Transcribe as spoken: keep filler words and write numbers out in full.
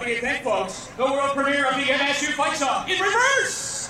twenty-eighth, folks, the world premiere of the M S U fight song in reverse!